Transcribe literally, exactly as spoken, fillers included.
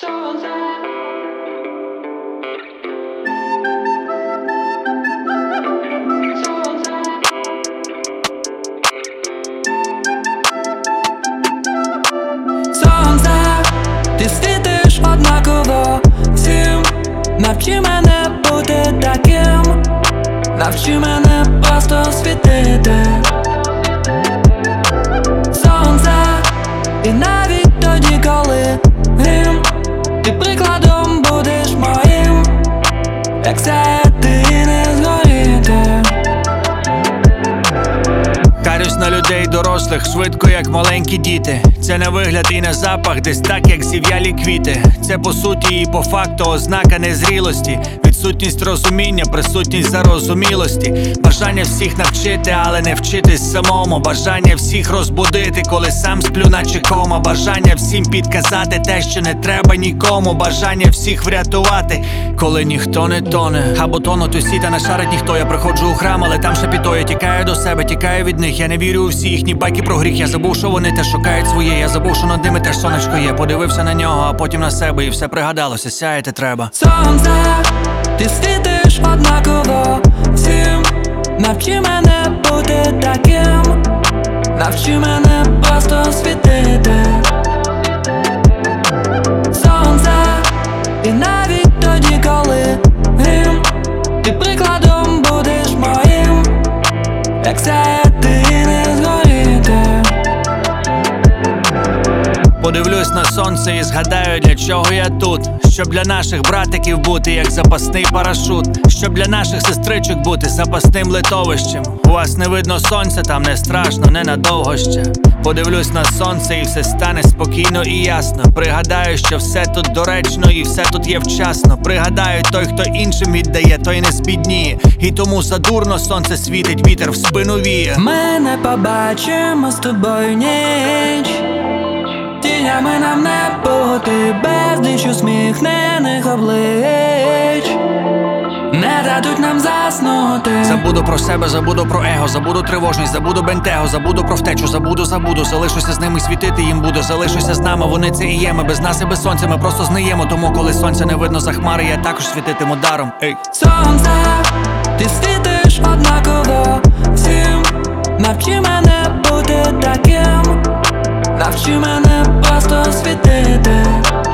Сонце. Сонце. Сонце, ти світиш однаково всім. Навчи мене бути таким, навчи мене просто світити. Сонце, і навіть тоді, коли грім, ти прикладом будеш моїм, як сяяти і не згоріти. Карюсь на людей дорослих, швидко, як маленькі діти. Це не вигляд і не запах, десь так, як зів'ялі квіти. Це по суті і по факту ознака незрілості. Відсутність розуміння, присутність зарозумілості. Бажання всіх навчити, але не вчитись самому. Бажання всіх розбудити, коли сам сплю наче кома. Бажання всім підказати те, що не треба нікому. Бажання всіх врятувати, коли ніхто не тоне. Або тонуть усі, та не шарить ніхто. Я приходжу у храм, але там шепіто. Я тікаю до себе, тікаю від них. Я не вірю у всі їхні байки про гріх. Я забув, що вони теж шукають своє. Я забув, що над ними теж сонечко є. Подивився на нього, а потім на себе, і все пригадалося, сяяти треба. Сонце, ти світиш однаково всім. Навчи мене бути таким, навчи мене просто світити. Сонце, і навіть тоді, коли грім, ти прикладом будеш моїм, як сяяти і не згоріти. Подивлюсь на сонце і згадаю, для чого я тут. Щоб для наших братиків бути, як запасний парашут. Щоб для наших сестричок бути запасним литовищем. У вас не видно сонця, там не страшно, ненадовго ще. Подивлюсь на сонце і все стане спокійно і ясно. Пригадаю, що все тут доречно і все тут є вчасно. Пригадаю, той, хто іншим віддає, той не збідніє. І тому задурно сонце світить, вітер в спину віє. Ми не побачимо з тобою ніч. Тінями нам не бути, безліч усміхнених облич не дадуть нам заснути. Забуду про себе, забуду про его, забуду тривожність, забуду бентего, забуду про втечу, забуду, забуду. Залишуся з ними, світити їм буду. Залишуся з нами, вони це і є. Ми без нас і без сонця, ми просто зниємо. Тому коли сонця не видно за хмари, я також світитиму даром. Ей. Сонце, ти світиш однаково всім. Навчи мене бути таким, навчи мене просто світити.